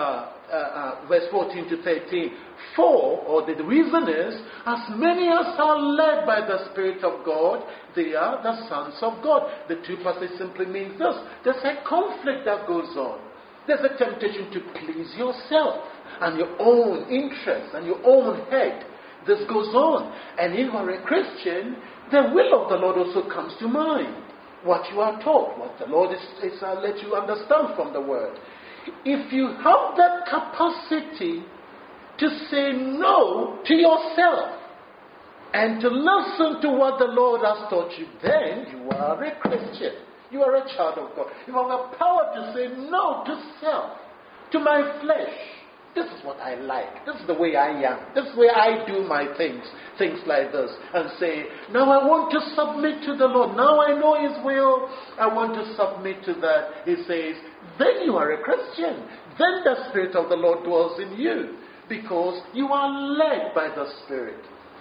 verse 14 to 13, for, or the reason is, as many as are led by the Spirit of God, they are the sons of God. The two passages simply means this. There's a conflict that goes on. There's a temptation to please yourself and your own interests and your own head. This goes on. And if you are a Christian, the will of the Lord also comes to mind. What you are taught, what the Lord is let you understand from the Word. If you have that capacity to say no to yourself and to listen to what the Lord has taught you, then you are a Christian. You are a child of God. You have the power to say no to self, to my flesh. This is what I like. This is the way I am. This is the way I do my things. Things like this. And say, now I want to submit to the Lord. Now I know His will. I want to submit to that. He says, then you are a Christian. Then the Spirit of the Lord dwells in you. Because you are led by the Spirit.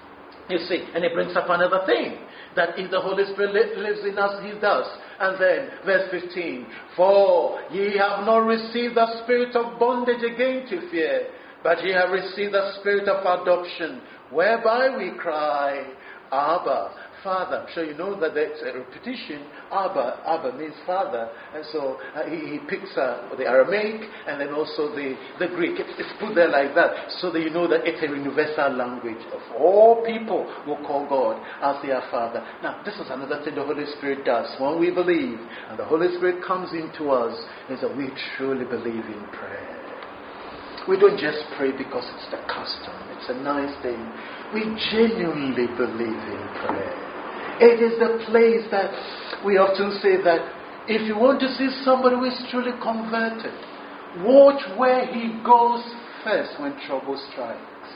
You see, and it brings up another thing, that if the Holy Spirit lives in us, He does. And then, verse 15, for ye have not received the spirit of bondage again to fear, but ye have received the spirit of adoption, whereby we cry, Abba, Father. I'm sure you know that it's a repetition. Abba means Father. And so he picks the Aramaic and then also the Greek. It's put there like that so that you know that it's a universal language of all people will call God as their Father. Now, this is another thing the Holy Spirit does. When we believe and the Holy Spirit comes into us, is that we truly believe in prayer. We don't just pray because it's the custom. It's a nice thing. We genuinely believe in prayer. It is the place that we often say that if you want to see somebody who is truly converted, watch where he goes first when trouble strikes.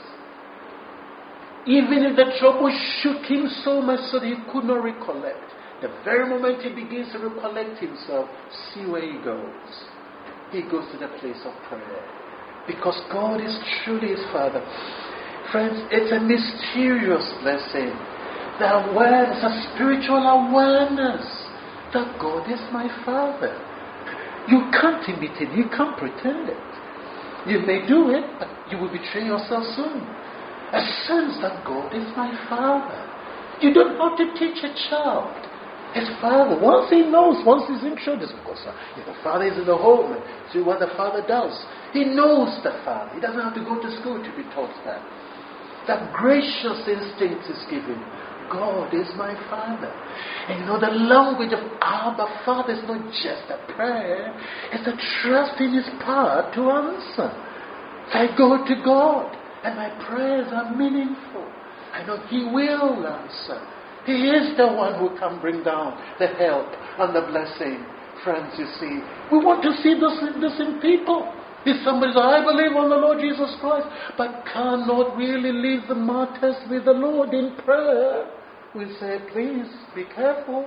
Even if the trouble shook him so much so that he could not recollect, the very moment he begins to recollect himself, see where he goes. He goes to the place of prayer. Because God is truly his Father. Friends, it's a mysterious blessing. The awareness, a spiritual awareness that God is my Father. You can't imitate it. You can't pretend it. You may do it, but you will betray yourself soon. A sense that God is my Father. You don't have to teach a child. His Father, once he knows, once he's introduced, because if the Father is in the home, see what the Father does. He knows the Father. He doesn't have to go to school to be taught that. That gracious instinct is given. God is my Father. And you know, the language of Abba Father is not just a prayer, it's a trust in his power to answer. I go to God, and my prayers are meaningful. I know he will answer. He is the one who can bring down the help and the blessing. Friends, you see, we want to see this in people. If somebody says, I believe on the Lord Jesus Christ, but cannot really leave the matters with the Lord in prayer, we say, please be careful.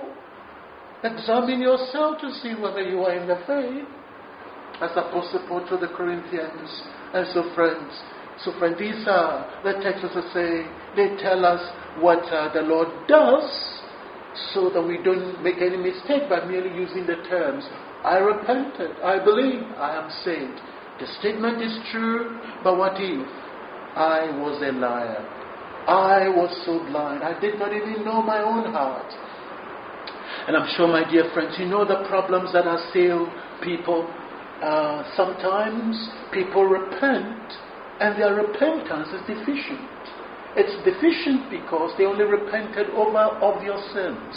Examine yourself to see whether you are in the faith. As Apostle Paul to the Corinthians. And so friends, these are the texts that say, they tell us what the Lord does, so that we don't make any mistake by merely using the terms, I repented, I believe, I am saved. The statement is true, but what if I was a liar? I was so blind. I did not even know my own heart. And I'm sure, my dear friends, you know the problems that assail people. Sometimes people repent, and their repentance is deficient. It's deficient because they only repented over obvious sins.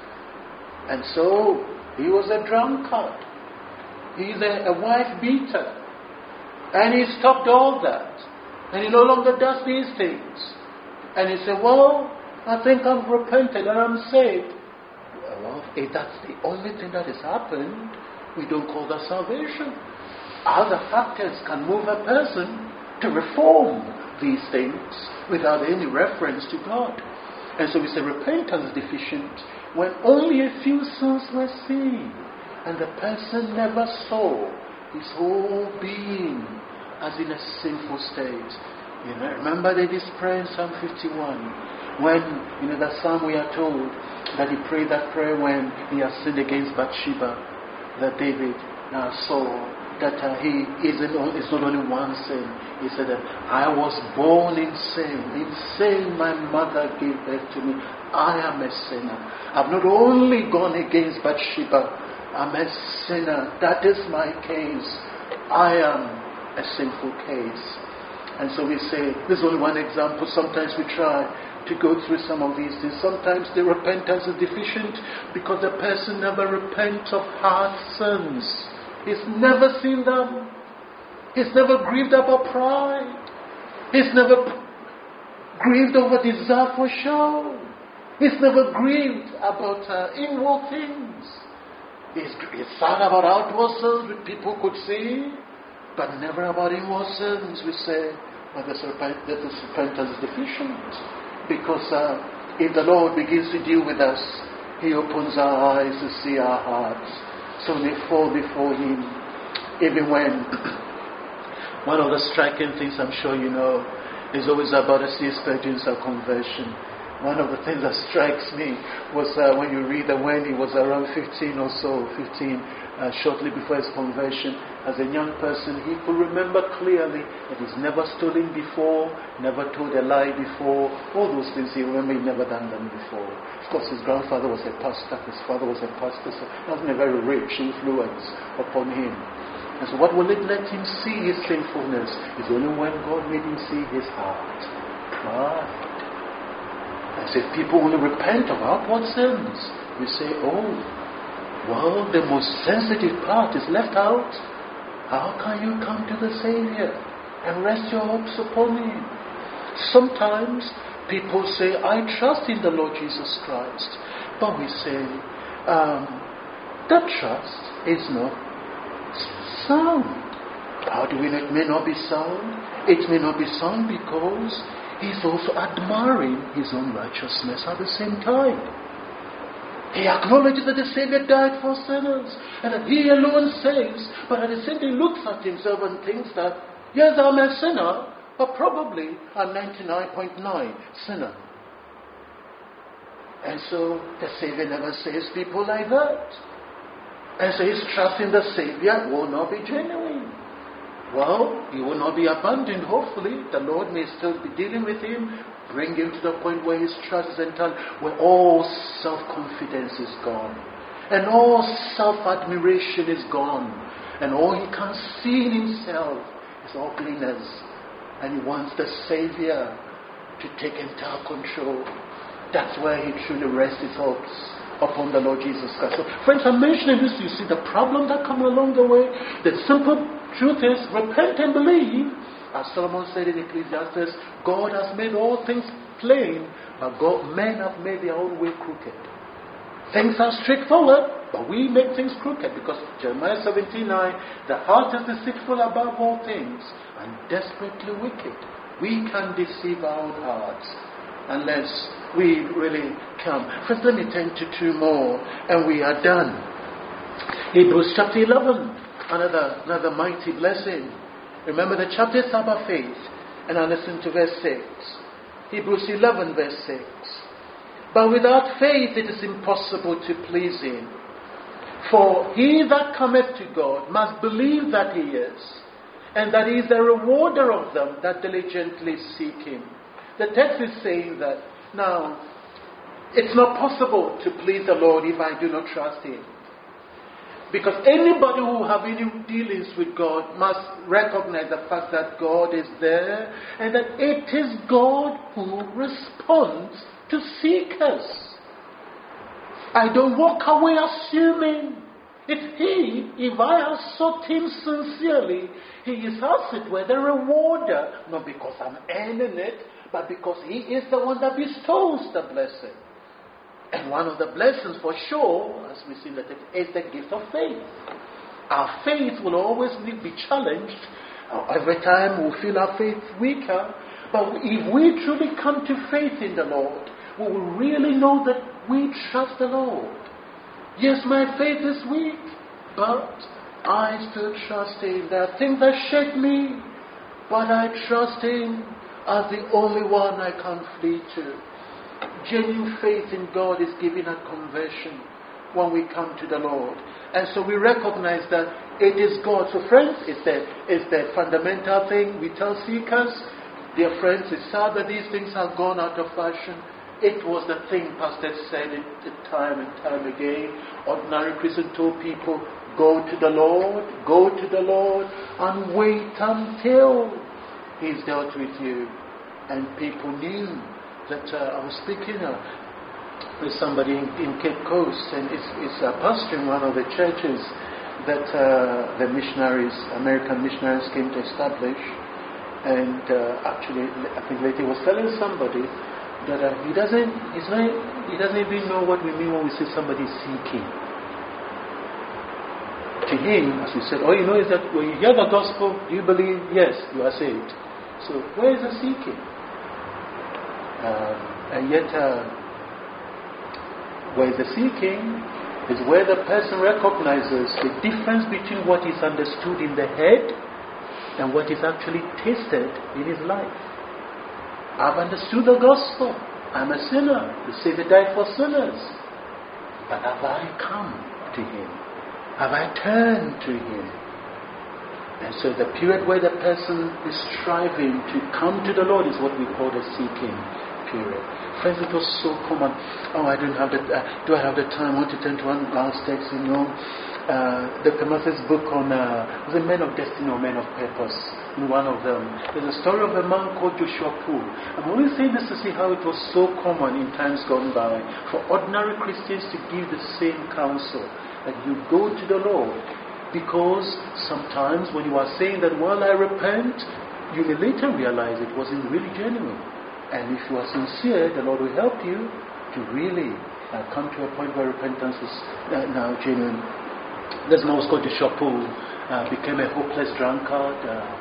And so, he was a drunkard. He's a wife beater. And he stopped all that. And he no longer does these things. And he said, well, I think I've repented and I'm saved. Well, if that's the only thing that has happened, we don't call that salvation. Other factors can move a person to reform these things without any reference to God. And so we say repentance is deficient when only a few sins were seen and the person never saw his whole being as in a sinful state. You know, remember David's prayer in Psalm 51 when, you know, that psalm we are told that he prayed that prayer when he has sinned against Bathsheba, that David saw that it's not only one sin. He said that I was born in sin. In sin my mother gave birth to me. I am a sinner. I've not only gone against Bathsheba, I'm a sinner. That is my case. I am a sinful case. And so we say, there's only one example. Sometimes we try to go through some of these things. Sometimes the repentance is deficient because the person never repents of hard sins. He's never seen them. He's never grieved about pride. He's never grieved over desire for show. He's never grieved about inward things. He's sad about outward sins which people could see, but never about inward sins. We say, well, this repentance is deficient. Because if the Lord begins to deal with us, He opens our eyes to see our hearts. So we fall before Him. Even when one of the striking things I'm sure you know is always about a C.S. Spurgeon's conversion. One of the things that strikes me was when you read that when he was around 15 or so, shortly before his conversion, as a young person, he could remember clearly that he's never stolen before, never told a lie before. All those things he remembered, he'd never done them before. Of course, his grandfather was a pastor, his father was a pastor, so that wasn't a very rich influence upon him. And so what will it let him see his sinfulness? It's only when God made him see his heart. Right? And so if people only repent of outward sins, we say, oh, well, the most sensitive part is left out. How can you come to the Savior and rest your hopes upon Him? Sometimes people say, I trust in the Lord Jesus Christ. But we say, that trust is not sound. How do we know it may not be sound? It may not be sound because he's also admiring his own righteousness at the same time. He acknowledges that the Savior died for sinners and that he alone saves, but at the same time he looks at himself and thinks that, yes, I'm a sinner, but probably I'm 99.9 sinner. And so the Savior never saves people like that. And so his trust in the Savior will not be genuine. Well, he will not be abandoned, hopefully. The Lord may still be dealing with him, bring him to the point where his trust is entirely, where all self-confidence is gone. And all self-admiration is gone. And all he can see in himself is ugliness. And he wants the Savior to take entire control. That's where he truly rests his hopes upon the Lord Jesus Christ. So, friends, I'm mentioning this. You see the problem that comes along the way. The simple truth is, repent and believe. As Solomon said in Ecclesiastes, God has made all things plain, but men have made their own way crooked. Things are straightforward, but we make things crooked, because Jeremiah 17:9, the heart is deceitful above all things and desperately wicked. We can deceive our own hearts unless we really come. First, let me turn to two more, and we are done. Hebrews chapter 11, another mighty blessing. Remember, the chapter is about faith, and I listen to verse 6. Hebrews 11, verse 6. But without faith it is impossible to please Him. For he that cometh to God must believe that He is, and that He is the rewarder of them that diligently seek Him. The text is saying that, now, it's not possible to please the Lord if I do not trust Him. Because anybody who have any dealings with God must recognize the fact that God is there, and that it is God who responds to seekers. I don't walk away assuming if I have sought Him sincerely, He is, as it were, the rewarder, not because I'm earning it, but because He is the one that bestows the blessing. And one of the blessings, for sure, as we see in the text, is the gift of faith. Our faith will always be challenged. Every time we feel our faith weaker. But if we truly come to faith in the Lord, we will really know that we trust the Lord. Yes, my faith is weak, but I still trust Him. There are things that shake me, but I trust Him as the only one I can flee to. Genuine faith in God is given at conversion when we come to the Lord. And so we recognize that it is God. So friends, it's the fundamental thing we tell seekers. Dear friends, it's sad that these things have gone out of fashion. It was the thing Pastor said it time and time again. Ordinary Christians told people, go to the Lord, and wait until He's dealt with you. And people knew that I was speaking with somebody in Cape Coast, and it's a pastor in one of the churches that the missionaries, American missionaries, came to establish. And actually, I think later he was telling somebody that he doesn't even know what we mean when we say somebody is seeking. To him, as we said, all you know is that when you hear the gospel, you believe, yes, you are saved. So where is the seeking? And yet, where the seeking is where the person recognizes the difference between what is understood in the head and what is actually tasted in his life. I've understood the gospel. I'm a sinner. The Savior died for sinners. But have I come to Him? Have I turned to Him? And so the period where the person is striving to come to the Lord is what we call the seeking period. Friends, it was so common. Oh, I don't have the. Do I have the time? I want to turn to one last text. Dr. Matthew's book on was it Men of Destiny or Men of Purpose? In one of them, there's a story of a man called Joshua Poole. I'm only saying this to see how it was so common in times gone by for ordinary Christians to give the same counsel, that you go to the Lord, because sometimes when you are saying that, well, I repent, you may later realize it wasn't really genuine. And if you are sincere, the Lord will help you to really come to a point where repentance is now genuine. This man was called Joshua Poole, became a hopeless drunkard,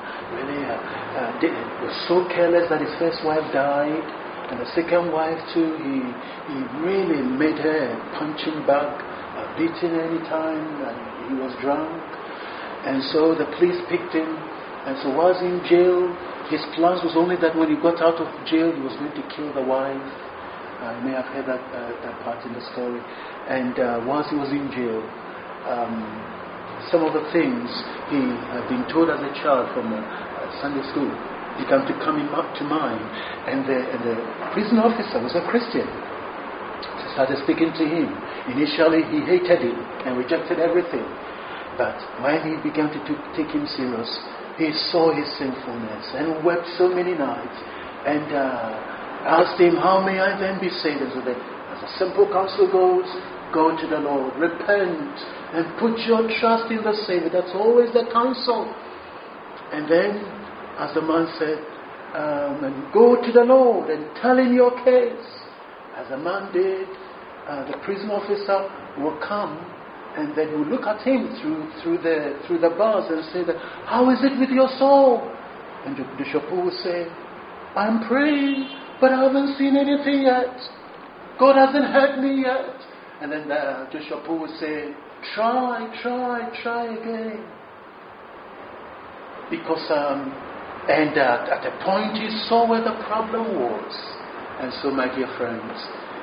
was so careless that his first wife died, and the second wife too, he really made her a punching bag, beating any time, and he was drunk. And so the police picked him, and so while he was in jail, his plans was only that when he got out of jail, he was going to kill the wife. You may have heard that part in the story. And whilst he was in jail, some of the things he had been told as a child from Sunday school began to come to mind. And the prison officer was a Christian. So he started speaking to him. Initially, he hated him and rejected everything. But when he began to take him serious, he saw his sinfulness and wept so many nights and asked him, how may I then be saved? And so that, as a simple counsel goes, go to the Lord, repent, and put your trust in the Savior. That's always the counsel. And then, as the man said, and go to the Lord and tell him your case. As the man did, the prison officer will come, and then you look at him through the bars and say that, how is it with your soul? And Bishop will say, I'm praying, but I haven't seen anything yet. God hasn't heard me yet. And then Joshua Poole would say, try again. Because, and at a point he saw where the problem was. And so, my dear friends,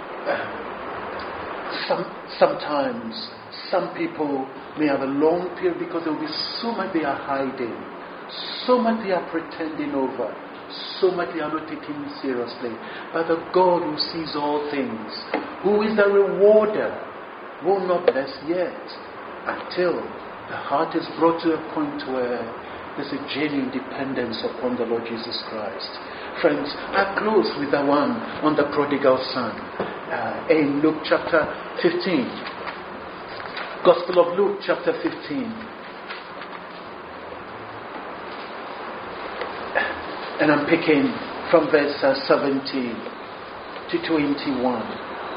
sometimes some people may have a long period because there will be so much they are hiding, so much they are pretending over, so much they are not taking seriously. But the God who sees all things, who is the rewarder, will not bless yet until the heart is brought to a point where there's a genuine dependence upon the Lord Jesus Christ. Friends, I close with the one on the prodigal son in Luke chapter 15. Gospel of Luke chapter 15. And I'm picking from verse 17 to 21.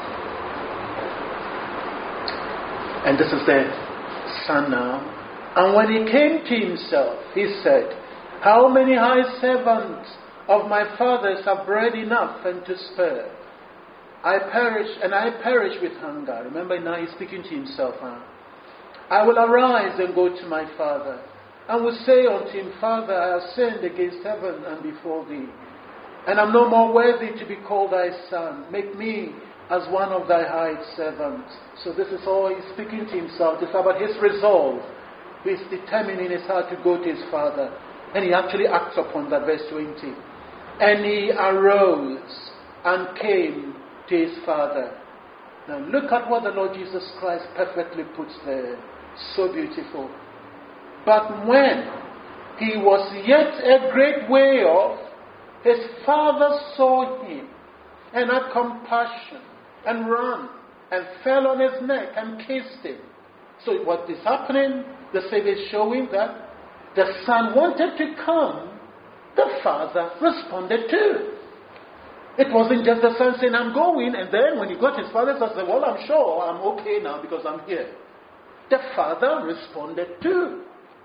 And this is the son now. And when he came to himself, he said, how many high servants of my father's have bread enough and to spare? I perish with hunger. Remember now he's speaking to himself. I will arise and go to my father, and will say unto him, Father, I have sinned against heaven and before thee, and am no more worthy to be called thy son. Make me as one of thy hired servants. So this is all he's speaking to himself. It's about his resolve. He's determined in his heart to go to his father. And he actually acts upon that, verse 20. And he arose and came to his father. Now look at what the Lord Jesus Christ perfectly puts there. So beautiful. But when he was yet a great way off, his father saw him and had compassion and ran and fell on his neck and kissed him. So what is happening? The Savior is showing that the son wanted to come. The father responded too. It wasn't just the son saying, I'm going, and then when he got his father's son said, well, I'm sure I'm okay now because I'm here. The father responded too.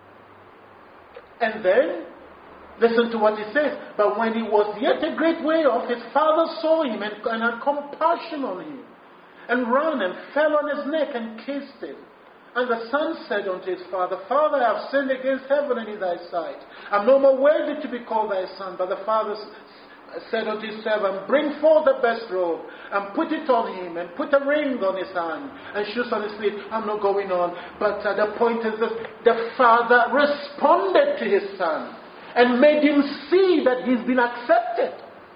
And then, listen to what he says. But when he was yet a great way off, his father saw him and had compassion on him, and ran and fell on his neck and kissed him. And the son said unto his father, Father, I have sinned against heaven and in thy sight. I'm no more worthy to be called thy son. But the father said unto his servant, bring forth the best robe, and put it on him, and put a ring on his hand, and shoes on his feet. I'm not going on. But the point is this, the father responded to his son, and made him see that he's been accepted.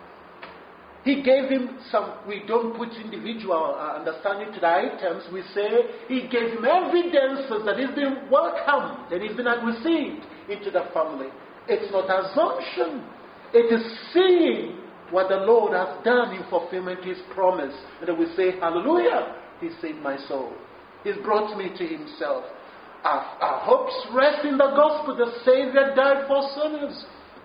He gave him some, we don't put individual understanding to the items, we say he gave him evidences that he's been welcomed, that he's been received into the family. It's not assumption. It is seeing what the Lord has done in fulfillment of his promise. And then we say, hallelujah, he saved my soul. He's brought me to himself. Our hopes rest in the gospel. The Savior died for sinners.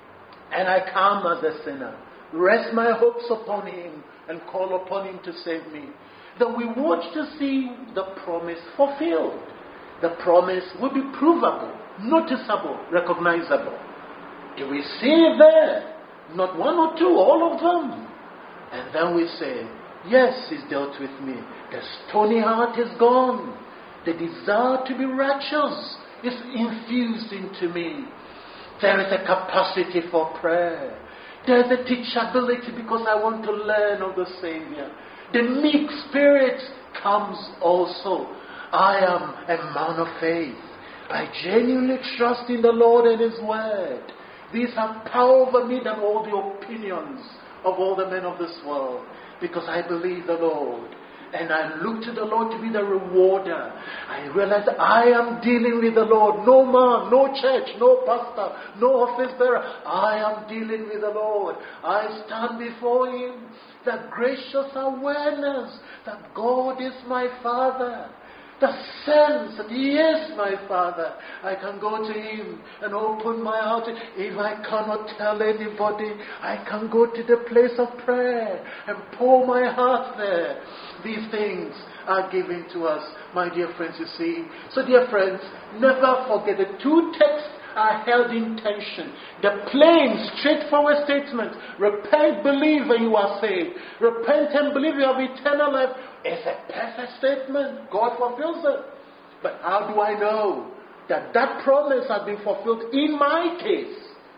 And I come as a sinner. Rest my hopes upon him and call upon him to save me. Then we watch to see the promise fulfilled. The promise will be provable, noticeable, recognizable. Do we see it there? Not one or two, all of them. And then we say, yes, he's dealt with me. The stony heart is gone. The desire to be righteous is infused into me. There is a capacity for prayer. There is a teachability because I want to learn of the Savior. The meek spirit comes also. I am a man of faith. I genuinely trust in the Lord and his word. These have power over me than all the opinions of all the men of this world. Because I believe the Lord. And I look to the Lord to be the rewarder. I realize I am dealing with the Lord. No man, no church, no pastor, no office bearer. I am dealing with the Lord. I stand before him. That gracious awareness that God is my Father. The sense that he is my Father. I can go to him and open my heart. If I cannot tell anybody, I can go to the place of prayer and pour my heart there. These things are given to us, my dear friends, you see. So dear friends, never forget the two texts are held in tension. The plain, straightforward statement, repent, believe, and you are saved. Repent and believe you have eternal life. It's a perfect statement. God fulfills it. But how do I know that that promise has been fulfilled in my case?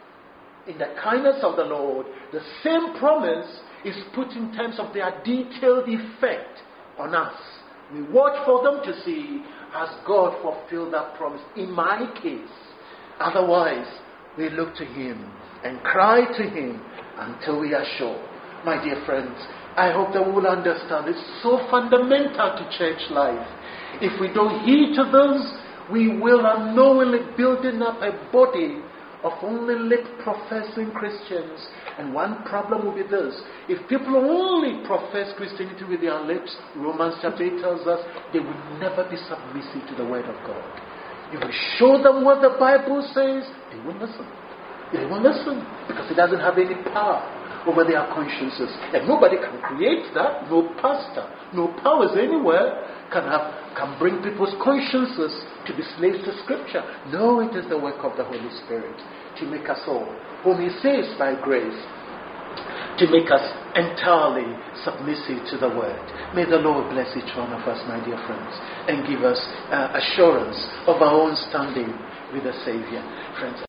In the kindness of the Lord, the same promise is put in terms of their detailed effect on us. We watch for them to see, has God fulfilled that promise in my case? Otherwise, we look to him and cry to him until we are sure. My dear friends, I hope that we will understand it's so fundamental to church life. If we don't heed to those, we will unknowingly building up a body of only lip-professing Christians. And one problem will be this. If people only profess Christianity with their lips, Romans chapter 8 tells us, they will never be submissive to the word of God. You will show them what the Bible says, they won't listen. They won't listen because it doesn't have any power over their consciences. And nobody can create that. No pastor, no powers anywhere can bring people's consciences to be slaves to Scripture. No, it is the work of the Holy Spirit to make us all, whom he saves by grace, to make us entirely submissive to the word. May the Lord bless each one of us, my dear friends, and give us assurance of our own standing with the Savior. Friends,